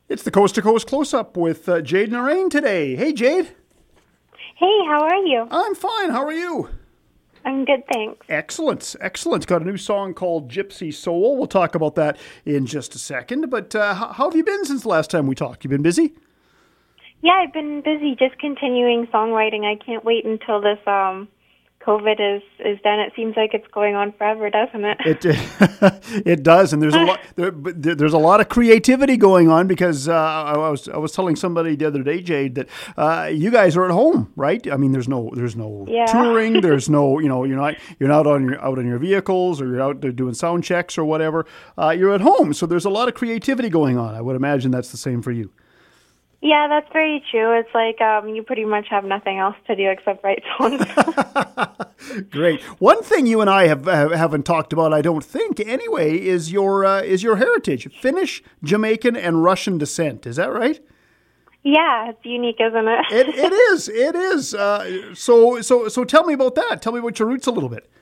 It's the Coast to Coast Close-Up with Jade Narain today. Hey, Jade. Hey, how are you? I'm fine. How are you? I'm good, thanks. Excellent. Got a new song called Gypsy Soul. We'll talk about that in just a second. But how have you been since the last time we talked? You been busy? Yeah, I've been busy just continuing songwriting. I can't wait until this COVID is done. It seems like it's going on forever, doesn't it? It does, and there's a lot. There's a lot of creativity going on because I was telling somebody the other day, Jade, that you guys are at home, right? I mean, there's no touring. There's no you're not out on your vehicles, or you're out there doing sound checks or whatever. You're at home, so there's a lot of creativity going on. I would imagine that's the same for you. Yeah, that's very true. It's like you pretty much have nothing else to do except write songs. Great. One thing you and I haven't talked about, I don't think, anyway, is your heritage: Finnish, Jamaican, and Russian descent. Is that right? Yeah, it's unique, isn't it? It is. So tell me about that. Tell me about your roots a little bit.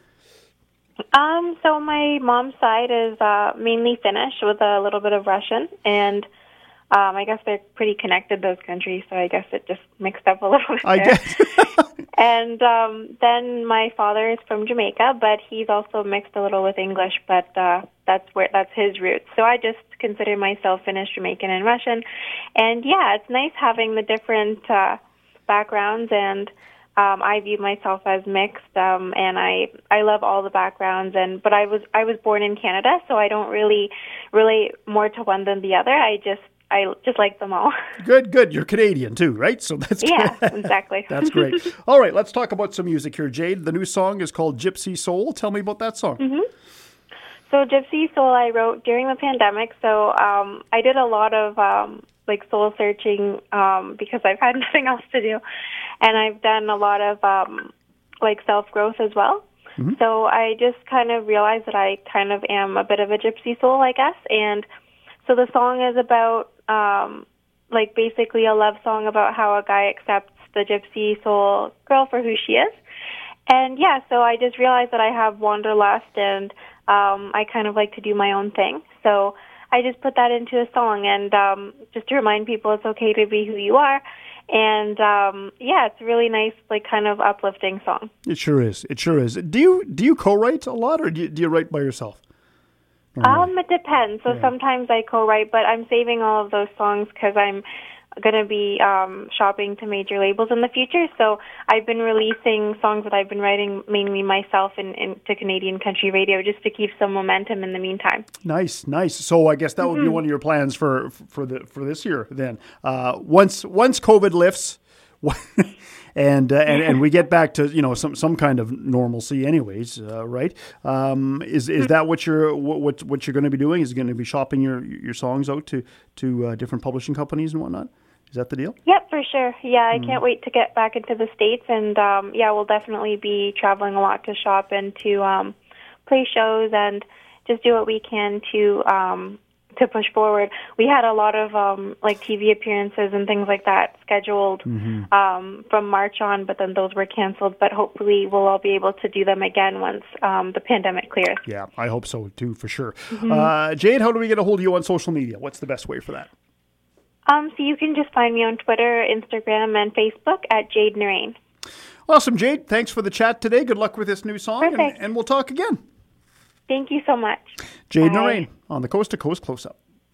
So my mom's side is mainly Finnish with a little bit of Russian, and I guess they're pretty connected, those countries, so I guess it just mixed up a little bit there. I guess. And then my father is from Jamaica, but he's also mixed a little with English, but that's his roots. So I just consider myself Finnish, Jamaican, and Russian. And yeah, it's nice having the different backgrounds, and I view myself as mixed, and I love all the backgrounds. But I was born in Canada, so I don't really relate more to one than the other. I just like them all. Good. You're Canadian too, right? So that's yeah, exactly. That's great. All right, let's talk about some music here, Jade. The new song is called Gypsy Soul. Tell me about that song. Mm-hmm. So Gypsy Soul I wrote during the pandemic. So I did a lot of soul searching because I've had nothing else to do, and I've done a lot of self growth as well. Mm-hmm. So I just kind of realized that I kind of am a bit of a gypsy soul, I guess, and so the song is about basically a love song about how a guy accepts the gypsy soul girl for who she is. And yeah, so I just realized that I have wanderlust, and I kind of like to do my own thing. So I just put that into a song, and just to remind people it's okay to be who you are. And yeah, it's a really nice, kind of uplifting song. It sure is. Do you co-write a lot, or do you write by yourself? It depends. So sometimes I co-write, but I'm saving all of those songs because I'm going to be shopping to major labels in the future. So I've been releasing songs that I've been writing mainly myself into Canadian country radio, just to keep some momentum in the meantime. Nice. So I guess that would be one of your plans for this year then. Once COVID lifts. And we get back to some kind of normalcy, anyways, right? Is that what you're going to be doing? Is it going to be shopping your songs out to different publishing companies and whatnot? Is that the deal? Yep, for sure. Yeah, I can't wait to get back into the States, and we'll definitely be traveling a lot to shop and to play shows and just do what we can to push forward. We had a lot of TV appearances and things like that scheduled from March on, but then those were canceled. But hopefully we'll all be able to do them again once the pandemic clears. Yeah, I hope so too, for sure. Jade, how do we get a hold of you on social media? What's the best way for that? So you can just find me on Twitter, Instagram, and Facebook at Jade Narain. Awesome, Jade. Thanks for the chat today. Good luck with this new song, and we'll talk again. Thank you so much. Jade Narain on the Coast to Coast Close-Up.